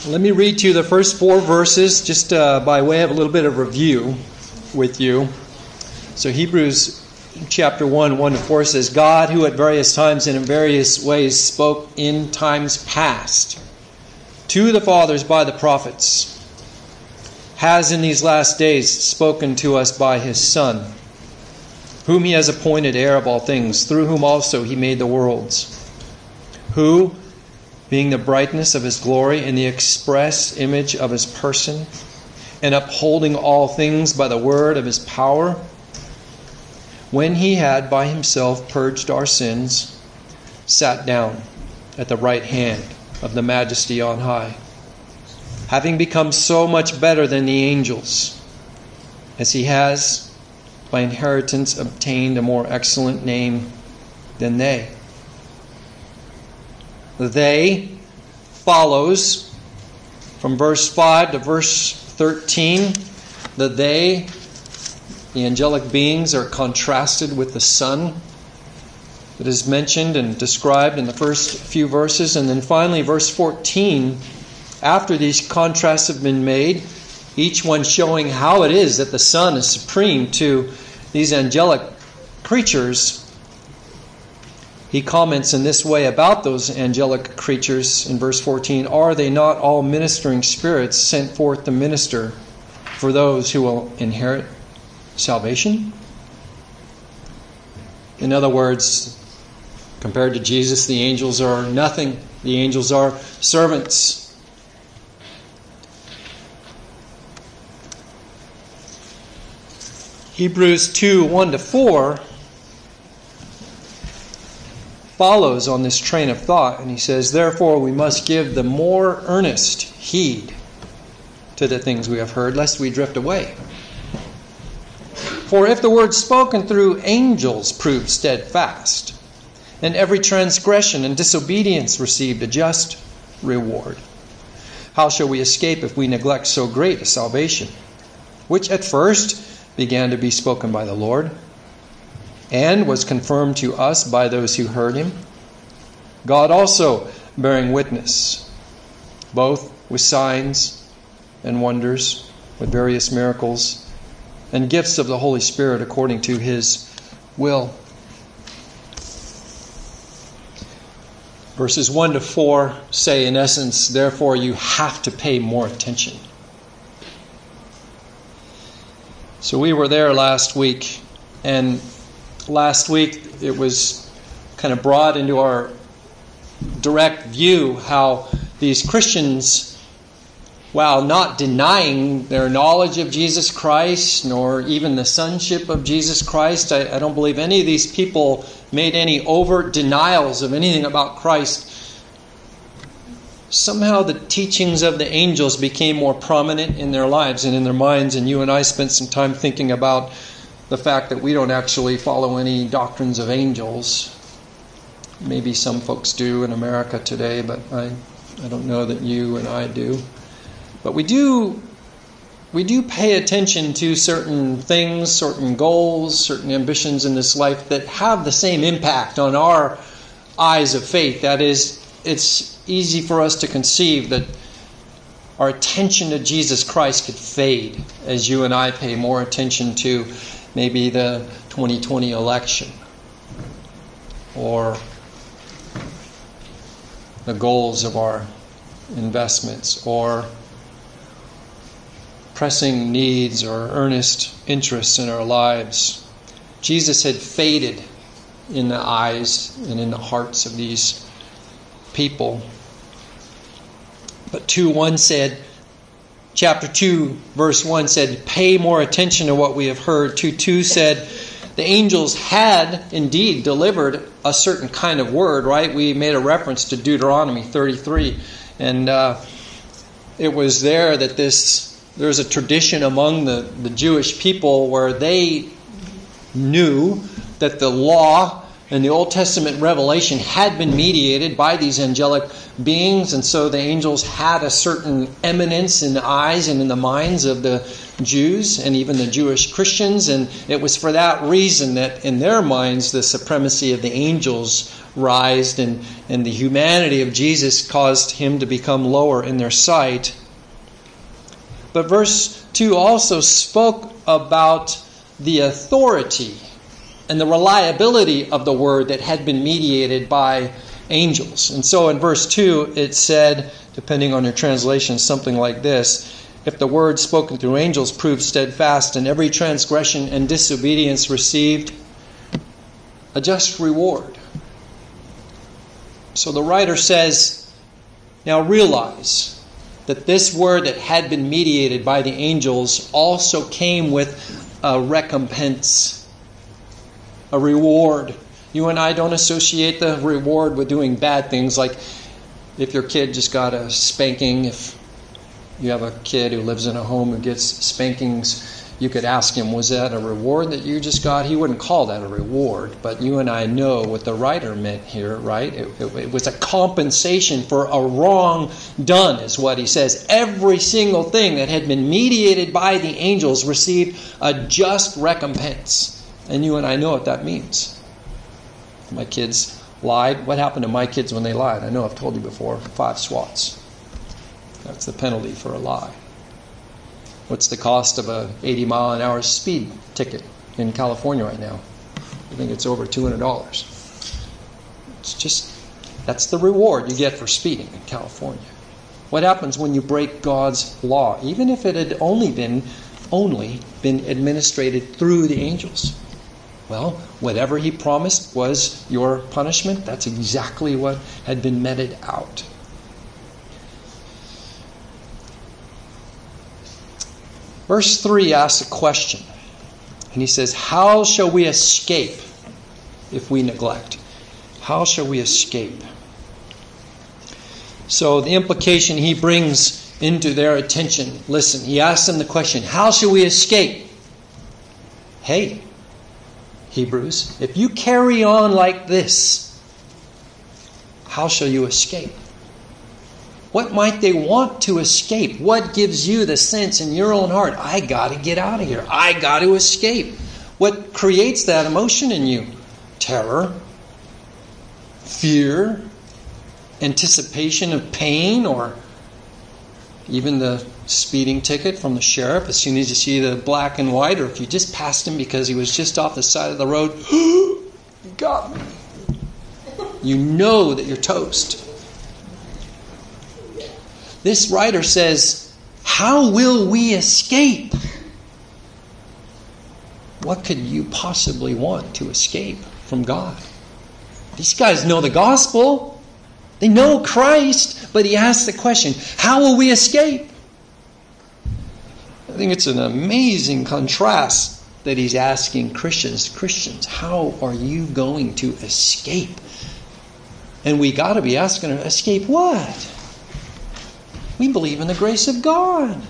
Let me read to you the first 4 verses just by way of a little bit of review with you. So Hebrews chapter 1, 1-4 says, God, who at various times and in various ways spoke in times past to the fathers by the prophets, has in these last days spoken to us by his Son, whom he has appointed heir of all things, through whom also he made the worlds, who, being the brightness of his glory and the express image of his person, and upholding all things by the word of his power, when he had by himself purged our sins, sat down at the right hand of the Majesty on high, having become so much better than the angels, as he has by inheritance obtained a more excellent name than they. They follows from verse 5 to verse 13. The angelic beings, are contrasted with the Son that is mentioned and described in the first few verses. And then finally, verse 14, after these contrasts have been made, each one showing how it is that the Son is supreme to these angelic creatures, he comments in this way about those angelic creatures in verse 14, are they not all ministering spirits sent forth to minister for those who will inherit salvation? In other words, compared to Jesus, the angels are nothing. The angels are servants. Hebrews 2, 1-4 follows on this train of thought, and he says, therefore we must give the more earnest heed to the things we have heard, lest we drift away. For if the word spoken through angels proved steadfast, and every transgression and disobedience received a just reward, how shall we escape if we neglect so great a salvation, which at first began to be spoken by the Lord, and was confirmed to us by those who heard him, God also bearing witness, both with signs and wonders, with various miracles, and gifts of the Holy Spirit according to his will. Verses 1-4 say, in essence, therefore you have to pay more attention. So we were there last week, and last week it was kind of brought into our direct view how these Christians, while not denying their knowledge of Jesus Christ, nor even the sonship of Jesus Christ, I don't believe any of these people made any overt denials of anything about Christ. Somehow the teachings of the angels became more prominent in their lives and in their minds, and you and I spent some time thinking about the fact that we don't actually follow any doctrines of angels. Maybe some folks do in America today, but I don't know that you and I do. But we do pay attention to certain things, certain goals, certain ambitions in this life that have the same impact on our eyes of faith. That is, it's easy for us to conceive that our attention to Jesus Christ could fade as you and I pay more attention to maybe the 2020 election or the goals of our investments or pressing needs or earnest interests in our lives. Jesus had faded in the eyes and in the hearts of these people. But 2:1 said, chapter 2, verse 1 said, pay more attention to what we have heard. 2:2 said, the angels had indeed delivered a certain kind of word, right? We made a reference to Deuteronomy 33. And it was there that there's a tradition among the Jewish people where they knew that the law And the Old Testament revelation had been mediated by these angelic beings, and so the angels had a certain eminence in the eyes and in the minds of the Jews and even the Jewish Christians. And it was for that reason that in their minds the supremacy of the angels rised, and the humanity of Jesus caused him to become lower in their sight. But verse 2 also spoke about the authority and the reliability of the word that had been mediated by angels. And so in verse 2 it said, depending on your translation, something like this: if the word spoken through angels proved steadfast, and every transgression and disobedience received a just reward. So the writer says, now realize that this word that had been mediated by the angels also came with a recompense, a reward. You and I don't associate the reward with doing bad things, like if your kid just got a spanking. If you have a kid who lives in a home who gets spankings, you could ask him, was that a reward that you just got? He wouldn't call that a reward, but you and I know what the writer meant here, right? It was a compensation for a wrong done, is what he says. Every single thing that had been mediated by the angels received a just recompense. And you and I know what that means. My kids lied. What happened to my kids when they lied? I know I've told you before. 5 swats. That's the penalty for a lie. What's the cost of a 80-mile-an-hour speed ticket in California right now? I think it's over $200. It's just, that's the reward you get for speeding in California. What happens when you break God's law, even if it had only been administrated through the angels? Well, whatever he promised was your punishment. That's exactly what had been meted out. Verse 3 asks a question. And he says, how shall we escape if we neglect? How shall we escape? So the implication he brings into their attention, listen, he asks them the question, how shall we escape? Hey, Hebrews, if you carry on like this, how shall you escape? What might they want to escape? What gives you the sense in your own heart, I got to get out of here. I got to escape. What creates that emotion in you? Terror, fear, anticipation of pain, or even the speeding ticket from the sheriff as soon as you see the black and white, or if you just passed him because he was just off the side of the road. You got me. You know that you're toast. This writer says, how will we escape? What could you possibly want to escape from God? These guys know the gospel. They know Christ, but he asks the question, how will we escape? I think it's an amazing contrast that he's asking Christians, how are you going to escape? And we got to be asking, escape what? We believe in the grace of God.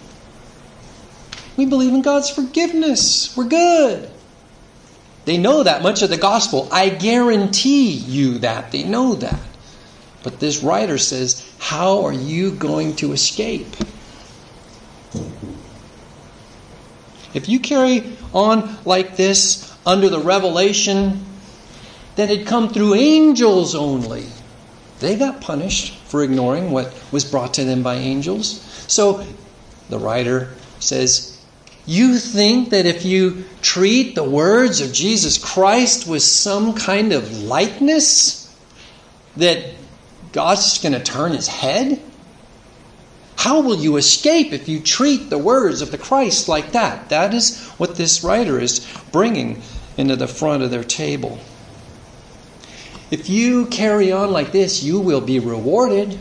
We believe in God's forgiveness. We're good. They know that much of the gospel. I guarantee you that. They know that. But this writer says, how are you going to escape? If you carry on like this under the revelation that had come through angels only, they got punished for ignoring what was brought to them by angels. So the writer says, you think that if you treat the words of Jesus Christ with some kind of lightness, that God's just going to turn his head? How will you escape if you treat the words of the Christ like that? That is what this writer is bringing into the front of their table. If you carry on like this, you will be rewarded.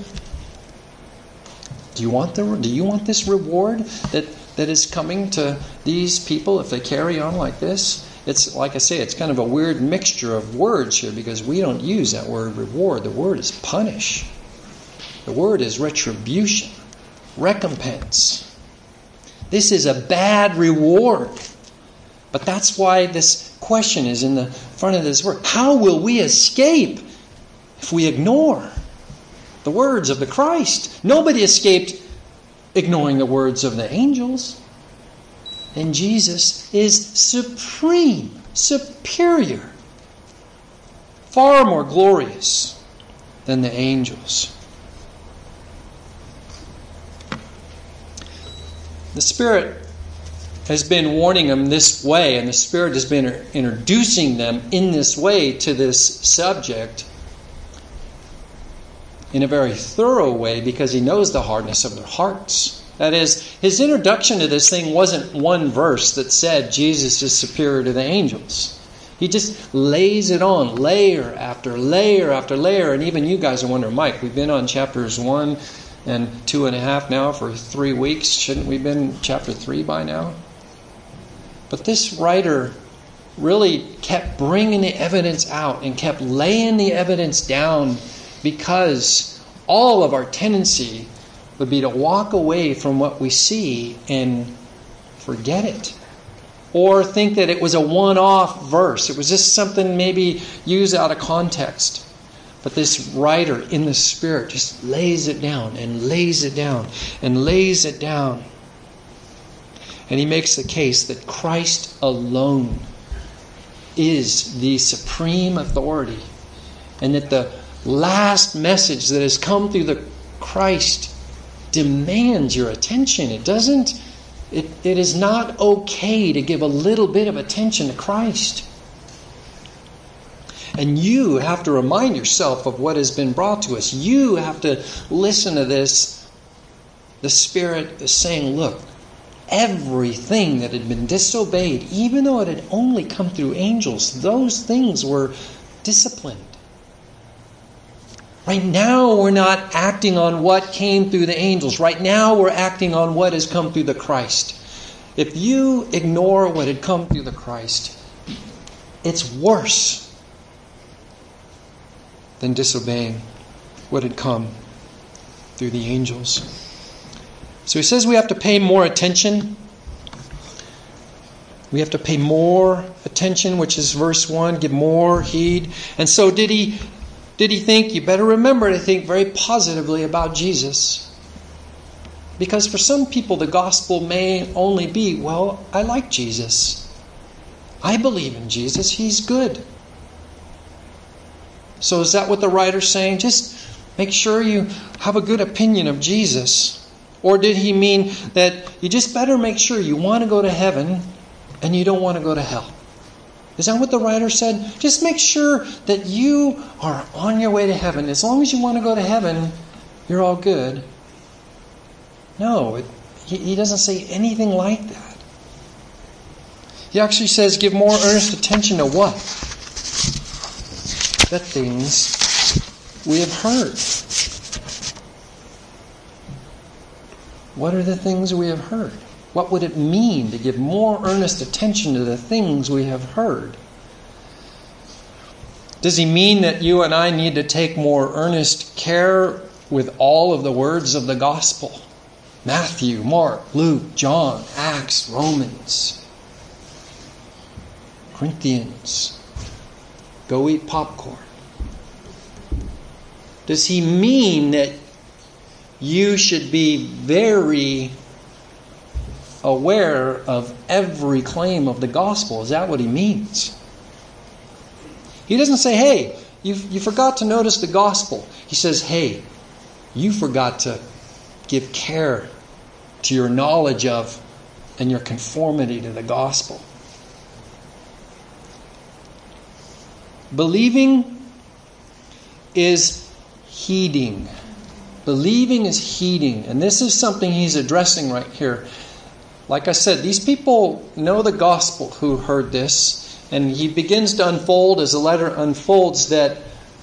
Do you want this reward that is coming to these people if they carry on like this? It's like I say, it's kind of a weird mixture of words here because we don't use that word reward. The word is punish. The word is retribution, recompense. This is a bad reward. But that's why this question is in the front of this word. How will we escape if we ignore the words of the Christ? Nobody escaped ignoring the words of the angels. And Jesus is supreme, superior, far more glorious than the angels. The Spirit has been warning them this way, and the Spirit has been introducing them in this way to this subject in a very thorough way, because He knows the hardness of their hearts. That is, His introduction to this thing wasn't one verse that said Jesus is superior to the angels. He just lays it on layer after layer after layer. And even you guys are wondering, Mike, we've been on chapters 1 and 2.5 now for 3 weeks. Shouldn't we have been in chapter 3 by now? But this writer really kept bringing the evidence out and kept laying the evidence down, because all of our tendency would be to walk away from what we see and forget it. Or think that it was a one-off verse. It was just something maybe used out of context. But this writer in the Spirit just lays it down and lays it down and lays it down. And he makes the case that Christ alone is the supreme authority. And that the last message that has come through the Christ demands your attention. It doesn't. It is not okay to give a little bit of attention to Christ. And you have to remind yourself of what has been brought to us. You have to listen to this. The Spirit is saying, look, everything that had been disobeyed, even though it had only come through angels, those things were disciplined. Right now, we're not acting on what came through the angels. Right now, we're acting on what has come through the Christ. If you ignore what had come through the Christ, it's worse than disobeying what had come through the angels. So he says we have to pay more attention. We have to pay more attention, which is verse 1, give more heed. And so did he think? You better remember to think very positively about Jesus. Because for some people the gospel may only be, well, I like Jesus. I believe in Jesus. He's good. So is that what the writer's saying? Just make sure you have a good opinion of Jesus. Or did he mean that you just better make sure you want to go to heaven and you don't want to go to hell? Is that what the writer said? Just make sure that you are on your way to heaven. As long as you want to go to heaven, you're all good. No, he doesn't say anything like that. He actually says give more earnest attention to what? The things we have heard. What are the things we have heard? What would it mean to give more earnest attention to the things we have heard? Does he mean that you and I need to take more earnest care with all of the words of the gospel? Matthew, Mark, Luke, John, Acts, Romans, Corinthians. Go eat popcorn. Does he mean that you should be very aware of every claim of the gospel? Is that what he means? He doesn't say, hey, you forgot to notice the gospel. He says, hey, you forgot to give care to your knowledge of and your conformity to the gospel. Believing is heeding. Believing is heeding. And this is something he's addressing right here. Like I said, these people know the gospel who heard this. And he begins to unfold, as the letter unfolds, that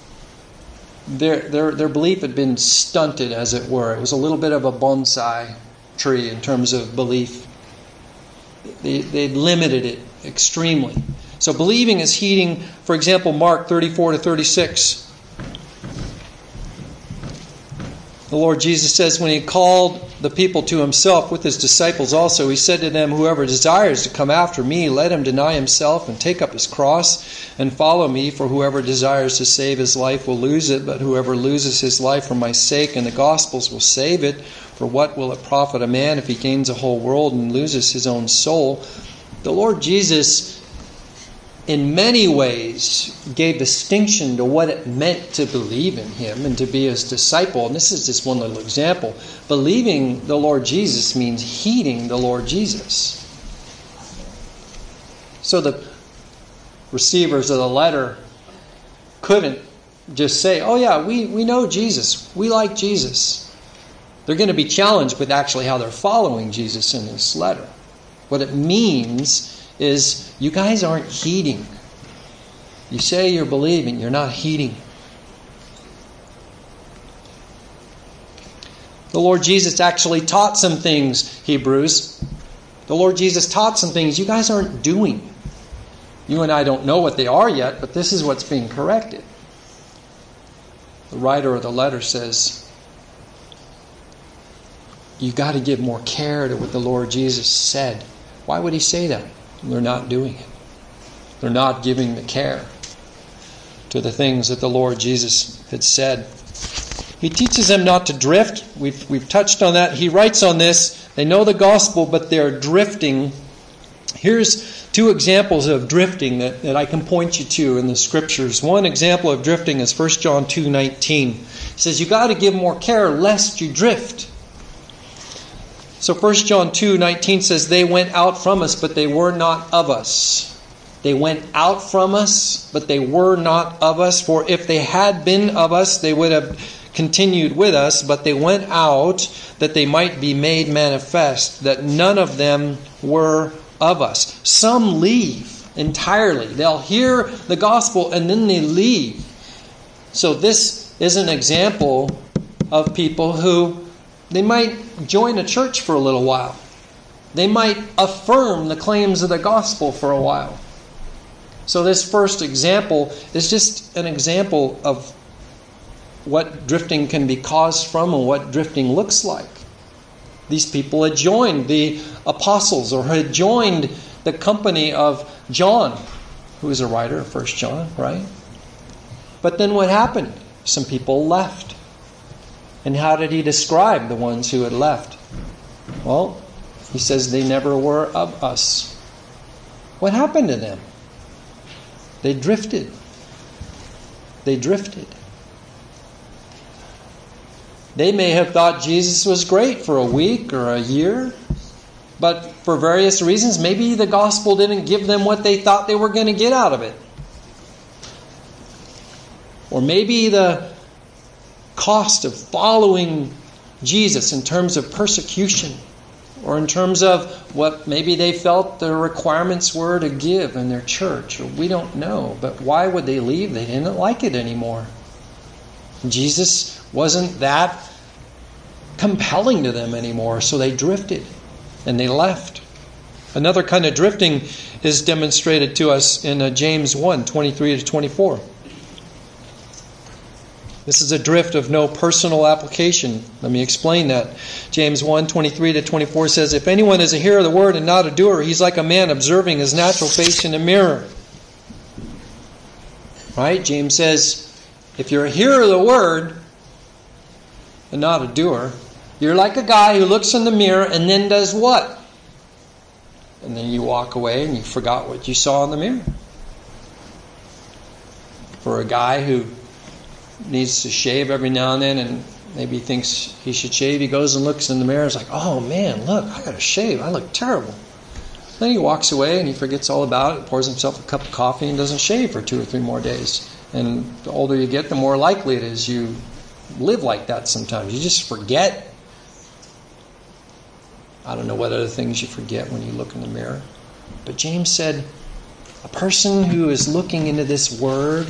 their belief had been stunted, as it were. It was a little bit of a bonsai tree in terms of belief. They limited it extremely. So believing is heeding. For example, Mark 34 to 36. The Lord Jesus says when He called the people to Himself with His disciples also, He said to them, "Whoever desires to come after me, let him deny himself and take up his cross and follow me. For whoever desires to save his life will lose it, but whoever loses his life for my sake and the gospel's will save it. For what will it profit a man if he gains a whole world and loses his own soul?" The Lord Jesus, in many ways, gave distinction to what it meant to believe in Him and to be His disciple. And this is just one little example. Believing the Lord Jesus means heeding the Lord Jesus. So the receivers of the letter couldn't just say, "Oh yeah, we know Jesus. We like Jesus." They're going to be challenged with actually how they're following Jesus in this letter. What it means is you guys aren't heeding. You say you're believing, you're not heeding. The Lord Jesus actually taught some things, Hebrews. The Lord Jesus taught some things you guys aren't doing. You and I don't know what they are yet, but this is what's being corrected. The writer of the letter says, you've got to give more care to what the Lord Jesus said. Why would He say that? They're not doing it. They're not giving the care to the things that the Lord Jesus had said. He teaches them not to drift. We've touched on that. He writes on this. They know the gospel, but they're drifting. Here's two examples of drifting that I can point you to in the Scriptures. One example of drifting is 1 John 2:19. He says, you got to give more care lest you drift. So 1 John 2:19 says, they went out from us, but they were not of us. They went out from us, but they were not of us. For if they had been of us, they would have continued with us. But they went out that they might be made manifest, that none of them were of us. Some leave entirely. They'll hear the gospel and then they leave. So this is an example of people who they might join a church for a little while. They might affirm the claims of the gospel for a while. So this first example is just an example of what drifting can be caused from and what drifting looks like. These people had joined the apostles or had joined the company of John, who is a writer of 1 John, right? But then what happened? Some people left. And how did he describe the ones who had left? Well, he says they never were of us. What happened to them? They drifted. They drifted. They may have thought Jesus was great for a week or a year, but for various reasons, maybe the gospel didn't give them what they thought they were going to get out of it. Or maybe the cost of following Jesus in terms of persecution, or in terms of what maybe they felt the requirements were to give in their church, or we don't know. But why would they leave? They didn't like it anymore. Jesus wasn't that compelling to them anymore, so they drifted and they left. Another kind of drifting is demonstrated to us in James 1:23-24. This is a drift of no personal application. Let me explain that. James 1:23-24 says, if anyone is a hearer of the word and not a doer, he's like a man observing his natural face in a mirror. Right? James says, if you're a hearer of the word and not a doer, you're like a guy who looks in the mirror and then does what? And then you walk away and you forgot what you saw in the mirror. For a guy who needs to shave every now and then and maybe thinks he should shave, he goes and looks in the mirror and is like, oh man, look, I got to shave. I look terrible. Then he walks away and he forgets all about it, pours himself a cup of coffee and doesn't shave for 2 or 3 more days. And the older you get, the more likely it is you live like that sometimes. You just forget. I don't know what other things you forget when you look in the mirror. But James said, a person who is looking into this word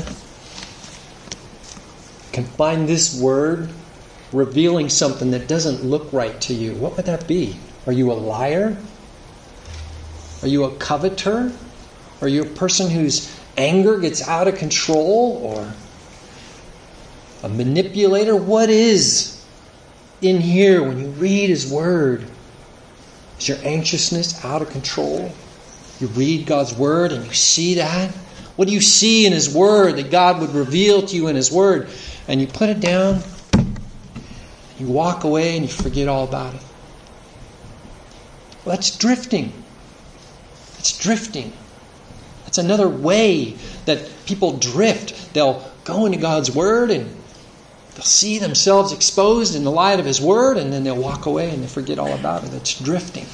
can find this word revealing something that doesn't look right to you. What would that be? Are you a liar? Are you a coveter? Are you a person whose anger gets out of control? Or a manipulator? What is in here when you read His Word? Is your anxiousness out of control? You read God's Word and you see that? What do you see in His Word that God would reveal to you in His Word? And you put it down, you walk away and you forget all about it. Well, that's drifting. It's drifting. That's another way that people drift. They'll go into God's Word and they'll see themselves exposed in the light of His Word, and then they'll walk away and they forget all about it. It's drifting.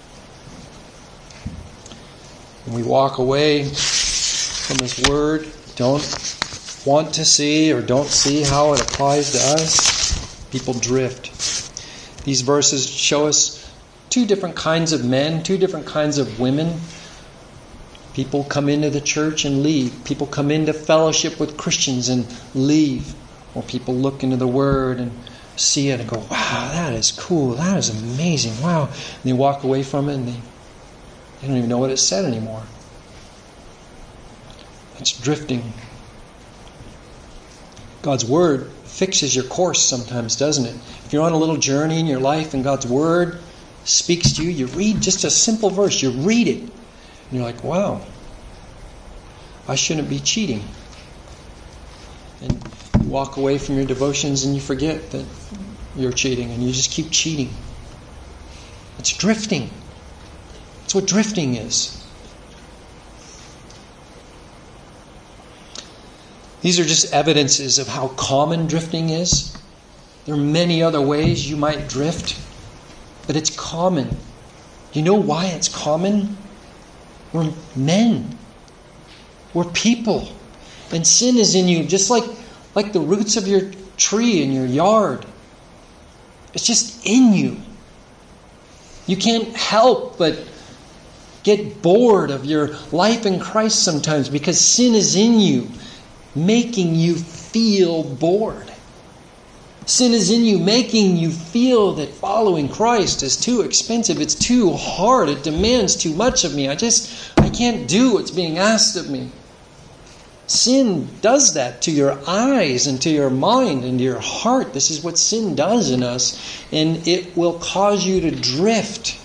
When we walk away from His Word, don't want to see or don't see how it applies to us, people drift. These verses show us two different kinds of men, two different kinds of women. People come into the church and leave. People come into fellowship with Christians and leave. Or people look into the Word and see it and go, wow, that is cool. That is amazing. Wow. And they walk away from it and they don't even know what it said anymore. It's drifting. God's Word fixes your course sometimes, doesn't it? If you're on a little journey in your life and God's Word speaks to you, you read just a simple verse. You read it. And you're like, wow, I shouldn't be cheating. And you walk away from your devotions and you forget that you're cheating and you just keep cheating. It's drifting. That's what drifting is. These are just evidences of how common drifting is. There are many other ways you might drift, but it's common. You know why it's common? We're men. We're people. And sin is in you, just like the roots of your tree in your yard. It's just in you. You can't help but get bored of your life in Christ sometimes because sin is in you, making you feel bored. Sin is in you, making you feel that following Christ is too expensive. It's too hard. It demands too much of me. I can't do what's being asked of me. Sin does that to your eyes and to your mind and to your heart. This is what sin does in us. And it will cause you to drift.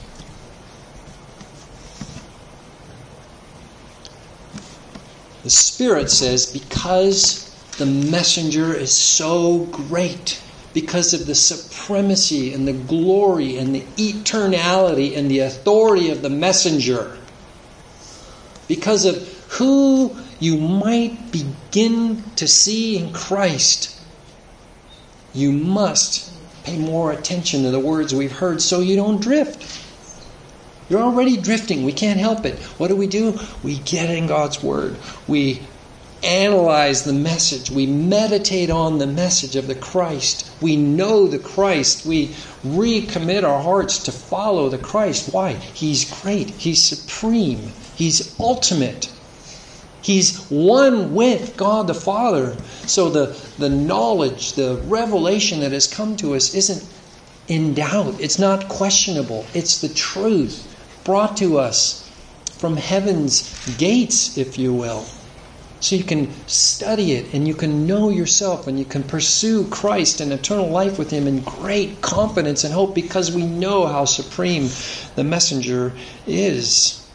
The Spirit says, because the messenger is so great, because of the supremacy and the glory and the eternality and the authority of the messenger, because of who you might begin to see in Christ, you must pay more attention to the words we've heard so you don't drift. You're already drifting. We can't help it. What do? We get in God's Word. We analyze the message. We meditate on the message of the Christ. We know the Christ. We recommit our hearts to follow the Christ. Why? He's great. He's supreme. He's ultimate. He's one with God the Father. So the knowledge, the revelation that has come to us isn't in doubt. It's not questionable. It's the truth brought to us from heaven's gates, if you will. So you can study it and you can know yourself and you can pursue Christ and eternal life with Him in great confidence and hope because we know how supreme the messenger is.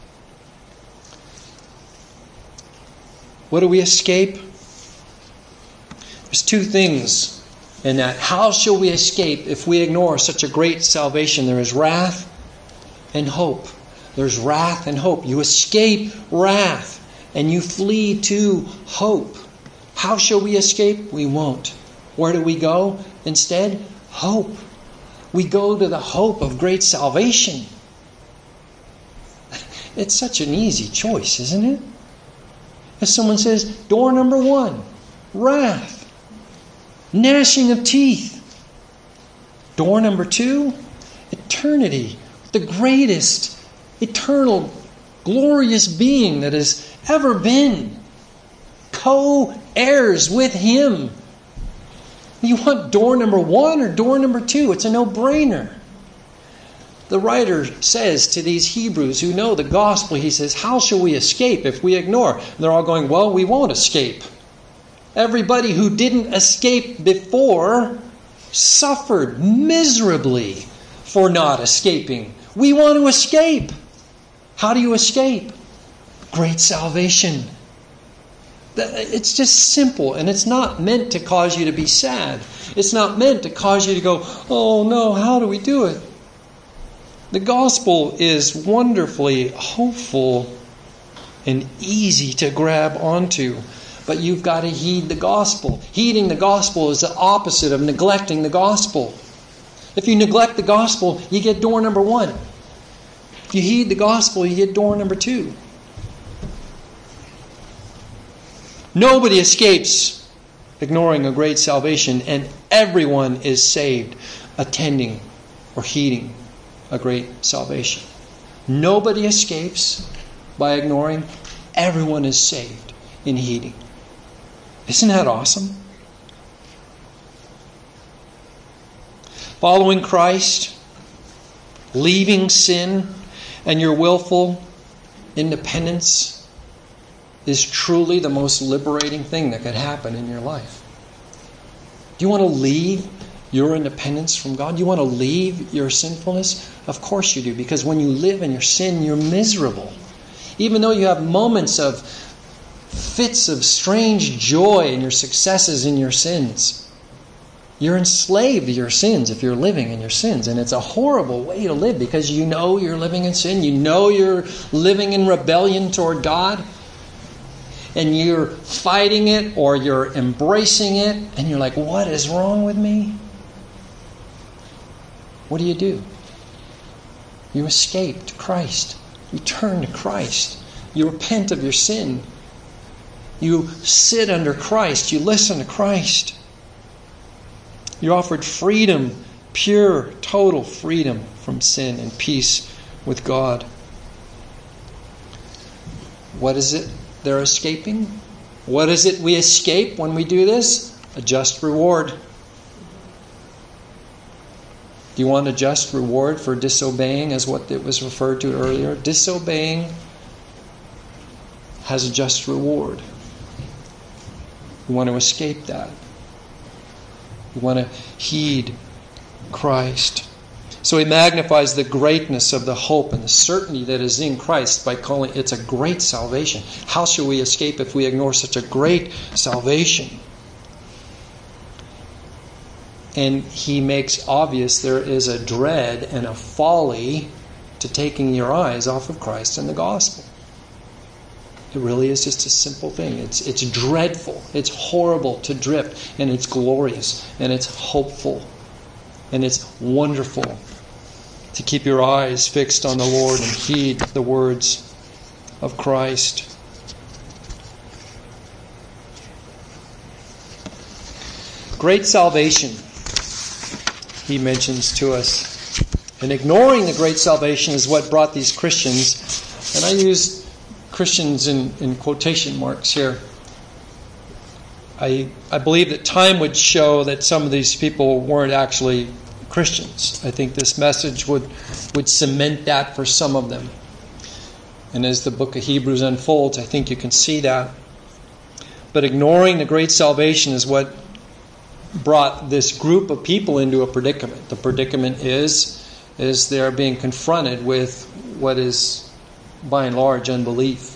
What do we escape? There's two things in that. How shall we escape if we ignore such a great salvation? There is wrath and hope. There's wrath and hope. You escape wrath and you flee to hope. How shall we escape? We won't. Where do we go instead? Hope. We go to the hope of great salvation. It's such an easy choice, isn't it? If someone says, door number 1, wrath, gnashing of teeth. Door number 2, eternity, the greatest, eternal, glorious being that has ever been. Co-heirs with Him. You want door number 1 or door number 2? It's a no-brainer. The writer says to these Hebrews who know the gospel, he says, how shall we escape if we ignore? And they're all going, well, we won't escape. Everybody who didn't escape before suffered miserably for not escaping. We want to escape. How do you escape? Great salvation. It's just simple, and it's not meant to cause you to be sad. It's not meant to cause you to go, oh no, how do we do it? The gospel is wonderfully hopeful and easy to grab onto, but you've got to heed the gospel. Heeding the gospel is the opposite of neglecting the gospel. If you neglect the gospel, you get door number 1. If you heed the gospel, you get door number 2. Nobody escapes ignoring a great salvation, and everyone is saved attending or heeding a great salvation. Nobody escapes by ignoring. Everyone is saved in heeding. Isn't that awesome? Following Christ, leaving sin, and your willful independence is truly the most liberating thing that could happen in your life. Do you want to leave your independence from God? Do you want to leave your sinfulness? Of course you do, because when you live in your sin, you're miserable. Even though you have moments of fits of strange joy in your successes in your sins, you're enslaved to your sins if you're living in your sins. And it's a horrible way to live, because you know you're living in sin. You know you're living in rebellion toward God. And you're fighting it, or you're embracing it, and you're like, what is wrong with me? What do? You escape to Christ. You turn to Christ. You repent of your sin. You sit under Christ. You listen to Christ. You're offered freedom, pure, total freedom from sin and peace with God. What is it they're escaping? What is it we escape when we do this? A just reward. Do you want a just reward for disobeying, as what it was referred to earlier? Disobeying has a just reward. You want to escape that. You want to heed Christ. So he magnifies the greatness of the hope and the certainty that is in Christ by calling it's a great salvation. How shall we escape if we ignore such a great salvation? And he makes obvious there is a dread and a folly to taking your eyes off of Christ and the gospel. It really is just a simple thing. It's dreadful. It's horrible to drift, and it's glorious, and it's hopeful, and it's wonderful to keep your eyes fixed on the Lord and heed the words of Christ. Great salvation, he mentions to us. And ignoring the great salvation is what brought these Christians, and I use Christians in quotation marks here. I believe that time would show that some of these people weren't actually Christians. I think this message would cement that for some of them. And as the book of Hebrews unfolds, I think you can see that. But ignoring the great salvation is what brought this group of people into a predicament. The predicament is they're being confronted with what is, by and large, unbelief.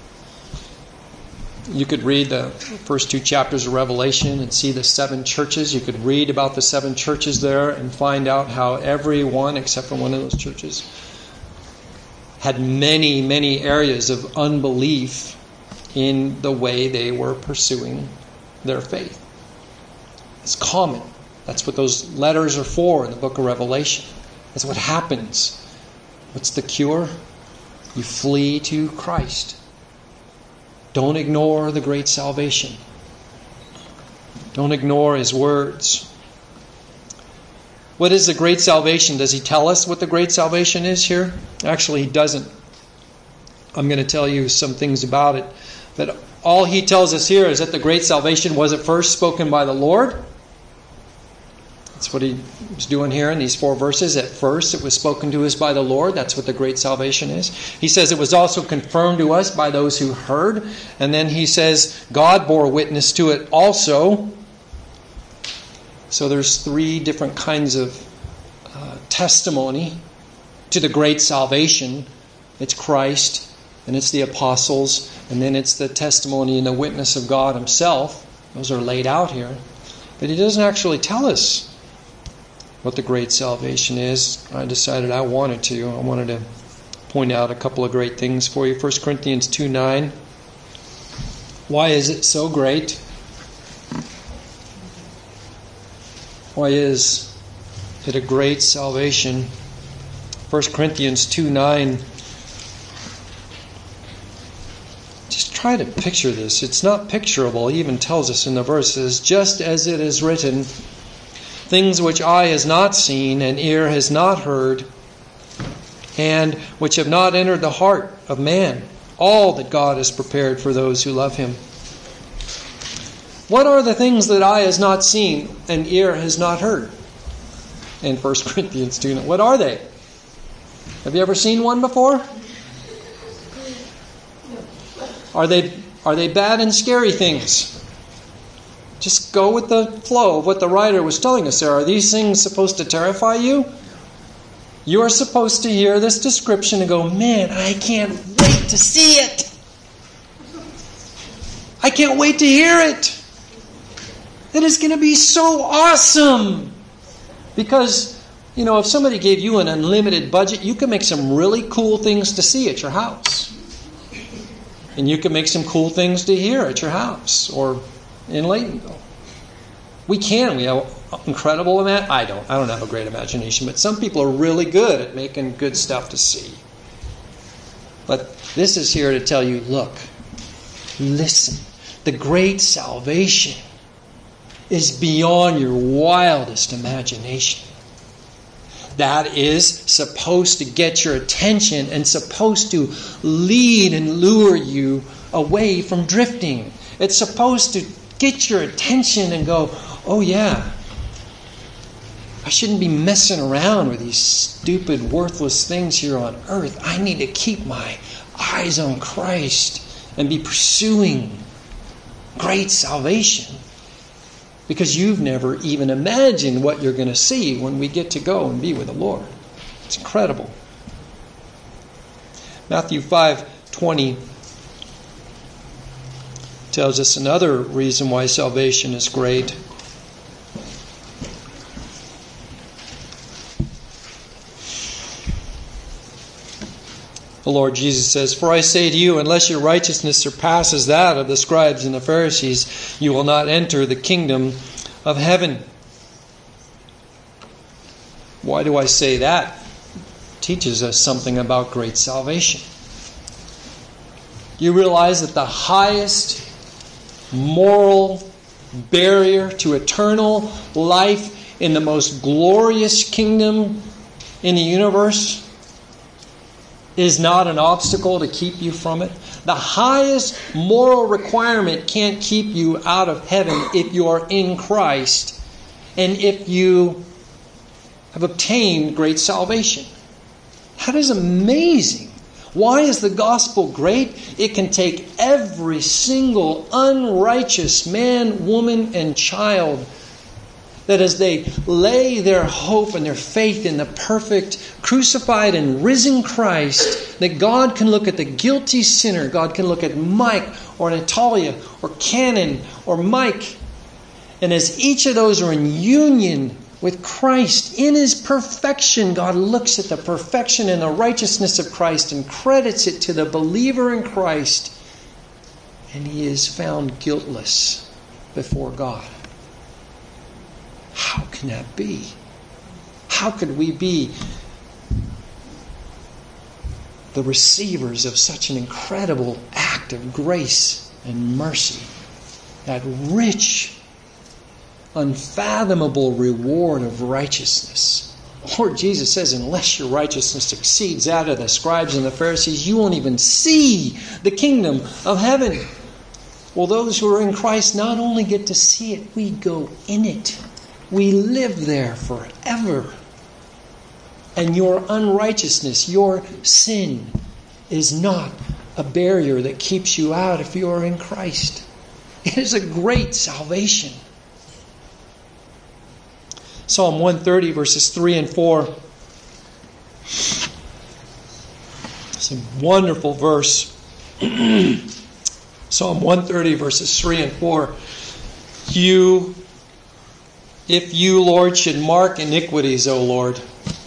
You could read the first 2 chapters of Revelation and see the 7 churches. You could read about the 7 churches there and find out how every one, except for one of those churches, had many, many areas of unbelief in the way they were pursuing their faith. It's common. That's what those letters are for in the book of Revelation. That's what happens. What's the cure? You flee to Christ. Don't ignore the great salvation. Don't ignore his words. What is the great salvation? Does he tell us what the great salvation is here? Actually, he doesn't. I'm going to tell you some things about it. But all he tells us here is that the great salvation was at first spoken by the Lord. That's what he was doing here in these 4 verses. At first, it was spoken to us by the Lord. That's what the great salvation is. He says it was also confirmed to us by those who heard. And then he says God bore witness to it also. So there's 3 different kinds of testimony to the great salvation. It's Christ, and it's the apostles, and then it's the testimony and the witness of God Himself. Those are laid out here. But He doesn't actually tell us what the great salvation is. I decided I wanted to point out a couple of great things for you. 1 Corinthians 2:9. Why is it so great? Why is it a great salvation? 1 Corinthians 2:9. Just try to picture this. It's not picturable. He even tells us in the verses, just as it is written, things which eye has not seen and ear has not heard, and which have not entered the heart of man, all that God has prepared for those who love Him. What are the things that eye has not seen and ear has not heard? In 1 Corinthians 2. What are they? Have you ever seen one before? Are they bad and scary things? Just go with the flow of what the writer was telling us there. Are these things supposed to terrify you? You are supposed to hear this description and go, man, I can't wait to see it. I can't wait to hear it. It is going to be so awesome. Because, if somebody gave you an unlimited budget, you can make some really cool things to see at your house. And you can make some cool things to hear at your house or in Laytonville. We have incredible I don't have a great imagination, but some people are really good at making good stuff to see. But this is here to tell you, look, listen, the great salvation is beyond your wildest imagination. That is supposed to get your attention and supposed to lead and lure you away from drifting. It's supposed to get your attention and go, oh yeah, I shouldn't be messing around with these stupid, worthless things here on earth. I need to keep my eyes on Christ and be pursuing great salvation. Because you've never even imagined what you're going to see when we get to go and be with the Lord. It's incredible. Matthew 5:20 tells us another reason why salvation is great. The Lord Jesus says, "For I say to you, unless your righteousness surpasses that of the scribes and the Pharisees, you will not enter the kingdom of heaven." Why do I say that? It teaches us something about great salvation. You realize that the highest moral barrier to eternal life in the most glorious kingdom in the universe is not an obstacle to keep you from it. The highest moral requirement can't keep you out of heaven if you are in Christ and if you have obtained great salvation. That is amazing. Why is the gospel great? It can take every single unrighteous man, woman, and child that as they lay their hope and their faith in the perfect, crucified and risen Christ, that God can look at the guilty sinner. God can look at Mike or Natalia or Cannon or Mike. And as each of those are in union with Christ in His perfection, God looks at the perfection and the righteousness of Christ and credits it to the believer in Christ. And he is found guiltless before God. How can that be? How could we be the receivers of such an incredible act of grace and mercy? That rich, unfathomable reward of righteousness. Lord Jesus says, unless your righteousness exceeds that of the scribes and the Pharisees, you won't even see the kingdom of heaven. Well, those who are in Christ not only get to see it, we go in it. We live there forever. And your unrighteousness, your sin, is not a barrier that keeps you out if you are in Christ. It is a great salvation. Psalm 130, verses 3 and 4. It's a wonderful verse. Psalm 130, verses 3 and 4. If you, Lord, should mark iniquities, O Lord.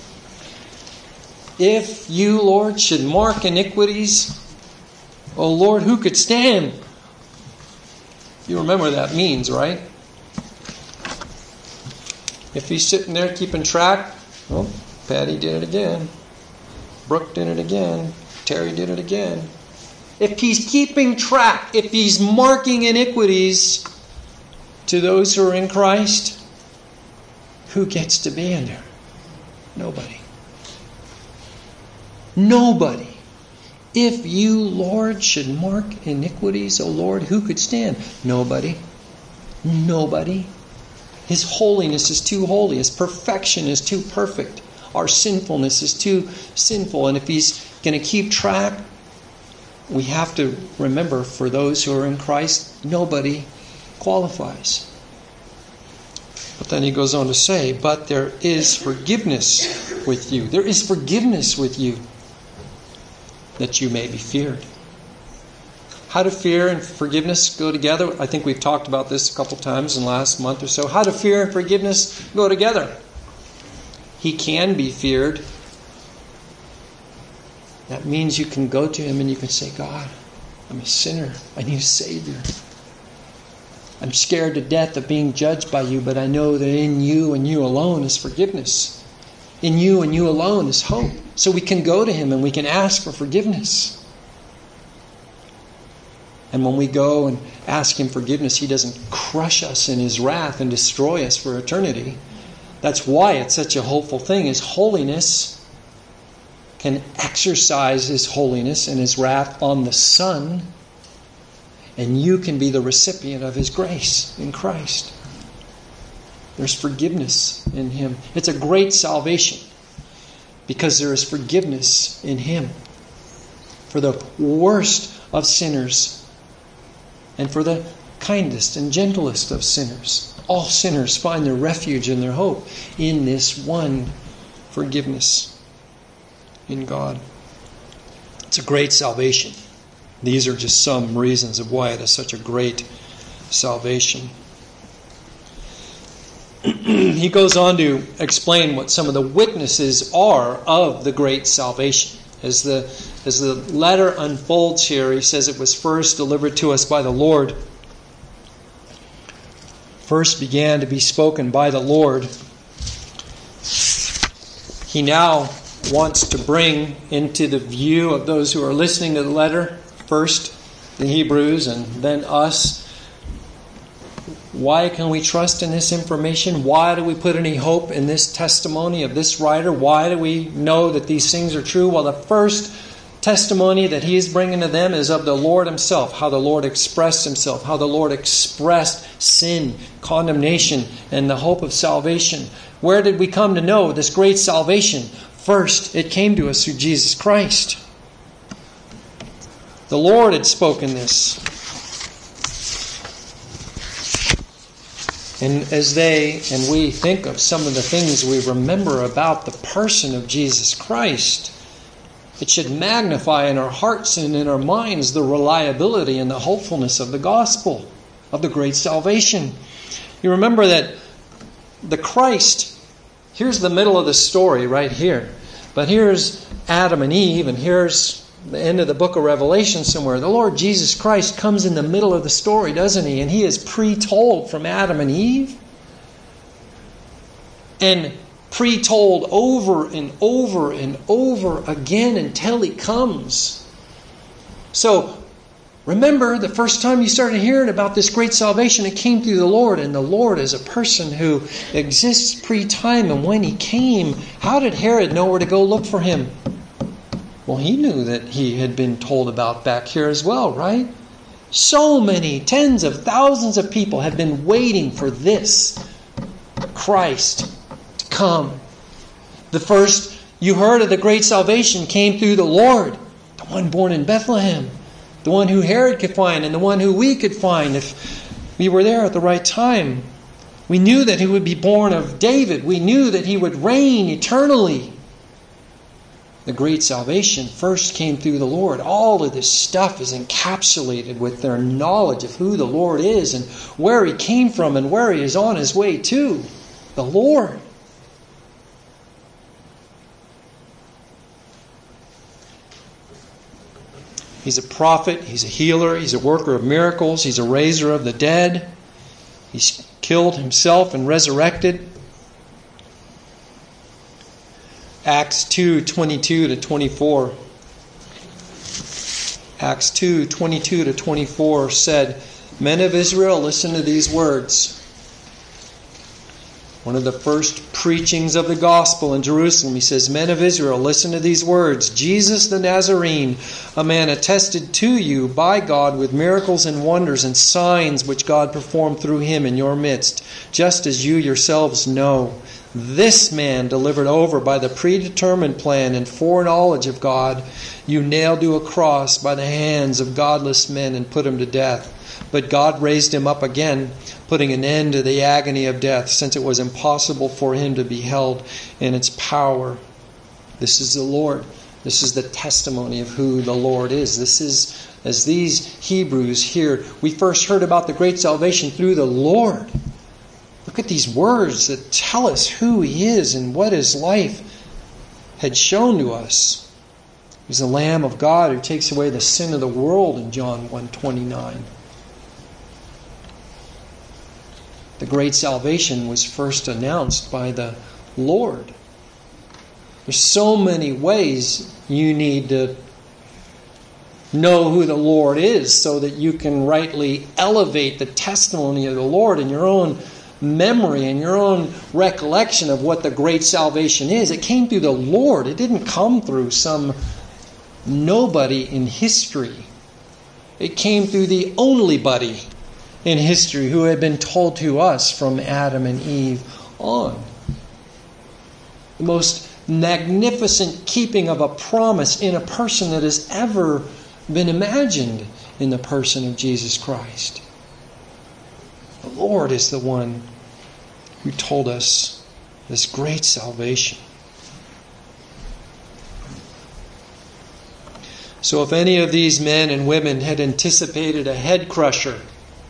If you, Lord, should mark iniquities, O Lord, who could stand? You remember what that means, right? If he's sitting there keeping track, well, Patty did it again. Brooke did it again. Terry did it again. If he's keeping track, if he's marking iniquities to those who are in Christ, who gets to be in there? Nobody. Nobody. If you, Lord, should mark iniquities, O Lord, who could stand? Nobody. Nobody. His holiness is too holy. His perfection is too perfect. Our sinfulness is too sinful. And if he's going to keep track, we have to remember, for those who are in Christ, nobody qualifies. But then he goes on to say, but there is forgiveness with you. There is forgiveness with you, that you may be feared. How do fear and forgiveness go together? I think we've talked about this a couple times in the last month or so. How do fear and forgiveness go together? He can be feared. That means you can go to him and you can say, God, I'm a sinner. I need a Savior. I'm scared to death of being judged by you, but I know that in you and you alone is forgiveness. In you and you alone is hope. So we can go to him and we can ask for forgiveness. And when we go and ask him forgiveness, he doesn't crush us in his wrath and destroy us for eternity. That's why it's such a hopeful thing. His holiness can exercise his holiness and his wrath on the Son. And you can be the recipient of his grace in Christ. There's forgiveness in him. It's a great salvation because there is forgiveness in him for the worst of sinners and for the kindest and gentlest of sinners. All sinners find their refuge and their hope in this one forgiveness in God. It's a great salvation. These are just some reasons of why it is such a great salvation. He goes on to explain what some of the witnesses are of the great salvation. As the letter unfolds here, he says it was first delivered to us by the Lord. First began to be spoken by the Lord. He now wants to bring into the view of those who are listening to the letter, first the Hebrews and then us. Why can we trust in this information? Why do we put any hope in this testimony of this writer? Why do we know that these things are true? Well, the first testimony that he is bringing to them is of the Lord himself, how the Lord expressed himself, how the Lord expressed sin, condemnation, and the hope of salvation. Where did we come to know this great salvation? First, it came to us through Jesus Christ. The Lord had spoken this. And as we think of some of the things we remember about the person of Jesus Christ, it should magnify in our hearts and in our minds the reliability and the hopefulness of the gospel, of the great salvation. You remember that the Christ, here's the middle of the story right here. But here's Adam and Eve, and here's the end of the book of Revelation somewhere. The Lord Jesus Christ comes in the middle of the story, doesn't he? And he is pre-told from Adam and Eve. And pre-told over and over and over again until he comes. So, remember, the first time you started hearing about this great salvation, it came through the Lord. And the Lord is a person who exists pre-time. And when he came, how did Herod know where to go look for him? Well, he knew that he had been told about back here as well, right? So many, tens of thousands of people have been waiting for this Christ to come. The first you heard of the great salvation came through the Lord, the one born in Bethlehem, the one who Herod could find and the one who we could find if we were there at the right time. We knew that he would be born of David. We knew that he would reign eternally. The great salvation first came through the Lord. All of this stuff is encapsulated with their knowledge of who the Lord is and where he came from and where he is on his way to. The Lord. He's a prophet, he's a healer, he's a worker of miracles, he's a raiser of the dead. He's killed himself and resurrected. Acts 2:22-24. Acts 2:22-24 said, "Men of Israel, listen to these words." One of the first preachings of the gospel in Jerusalem, he says, "Men of Israel, listen to these words. Jesus the Nazarene, a man attested to you by God with miracles and wonders and signs which God performed through him in your midst, just as you yourselves know. This man delivered over by the predetermined plan and foreknowledge of God, you nailed to a cross by the hands of godless men and put him to death. But God raised him up again, putting an end to the agony of death, since it was impossible for him to be held in its power." This is the Lord. This is the testimony of who the Lord is. This is, as these Hebrews here, we first heard about the great salvation through the Lord. Look at these words that tell us who he is and what his life had shown to us. He's the Lamb of God who takes away the sin of the world in John 1:29. The great salvation was first announced by the Lord. There's so many ways you need to know who the Lord is so that you can rightly elevate the testimony of the Lord in your own memory and your own recollection of what the great salvation is. It came through the Lord. It didn't come through some nobody in history. It came through the only buddy in history who had been told to us from Adam and Eve on. The most magnificent keeping of a promise in a person that has ever been imagined in the person of Jesus Christ. The Lord is the one who told us this great salvation. So if any of these men and women had anticipated a head crusher,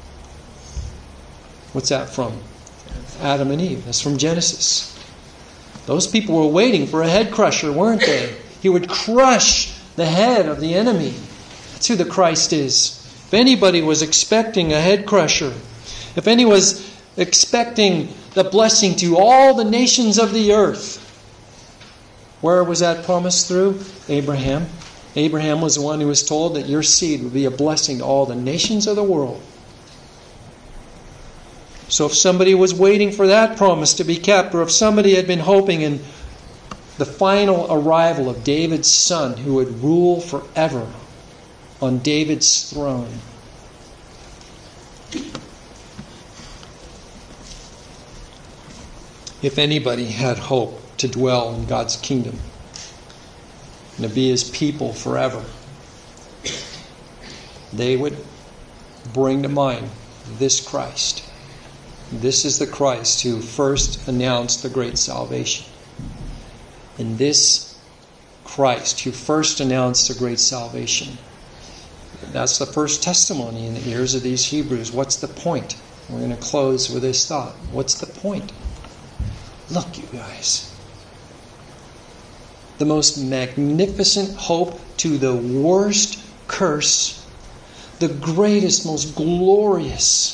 what's that from? Adam and Eve. That's from Genesis. Those people were waiting for a head crusher, weren't they? He would crush the head of the enemy. That's who the Christ is. If anybody was expecting a head crusher, if anyone was expecting the blessing to all the nations of the earth, where was that promised through? Abraham. Abraham was the one who was told that your seed would be a blessing to all the nations of the world. So if somebody was waiting for that promise to be kept, or if somebody had been hoping in the final arrival of David's son who would rule forever on David's throne, if anybody had hope to dwell in God's kingdom and to be his people forever, they would bring to mind this Christ. This is the Christ who first announced the great salvation. And this Christ who first announced the great salvation, that's the first testimony in the ears of these Hebrews. What's the point? We're going to close with this thought. What's the point? Look, you guys. The most magnificent hope to the worst curse, the greatest, most glorious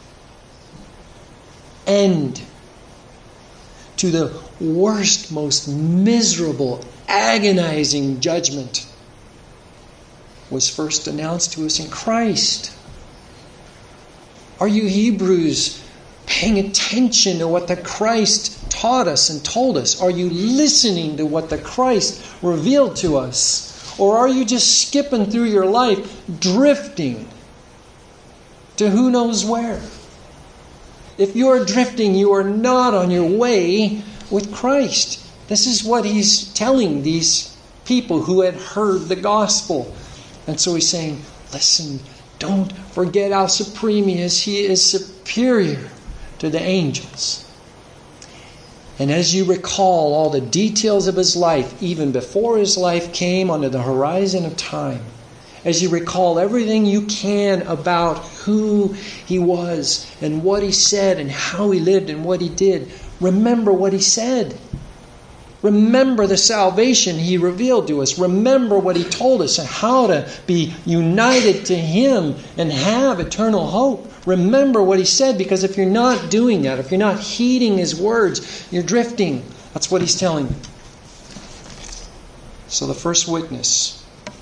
end to the worst, most miserable, agonizing judgment was first announced to us in Christ. Are you Hebrews paying attention to what the Christ taught us and told us? Are you listening to what the Christ revealed to us? Or are you just skipping through your life, drifting to who knows where? If you're drifting, you are not on your way with Christ. This is what he's telling these people who had heard the gospel. And so he's saying, listen, don't forget how supreme he is. He is superior to to the angels. And as you recall all the details of his life, even before his life came onto the horizon of time, as you recall everything you can about who he was and what he said and how he lived and what he did, remember what he said. Remember the salvation he revealed to us. Remember what he told us and how to be united to him and have eternal hope. Remember what he said, because if you're not doing that, if you're not heeding his words, you're drifting. That's what he's telling you. So the first witness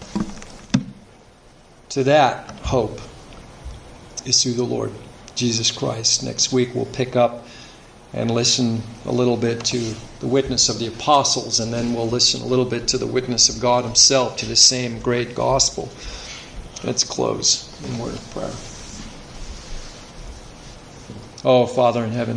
to that hope is through the Lord Jesus Christ. Next week we'll pick up and listen a little bit to the witness of the apostles, and then we'll listen a little bit to the witness of God himself to the same great gospel. Let's close in word of prayer. Oh, Father in heaven,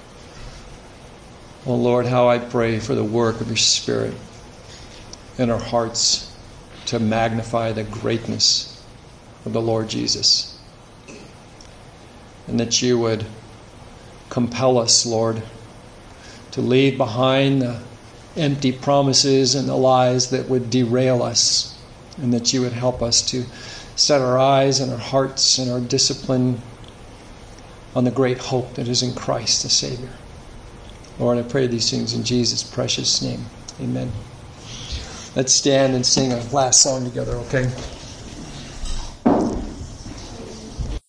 oh Lord, how I pray for the work of your Spirit in our hearts to magnify the greatness of the Lord Jesus. And that you would compel us, Lord, to leave behind the empty promises and the lies that would derail us, and that you would help us to set our eyes and our hearts and our discipline on the great hope that is in Christ the Savior. Lord, I pray these things in Jesus' precious name. Amen. Let's stand and sing a last song together, okay?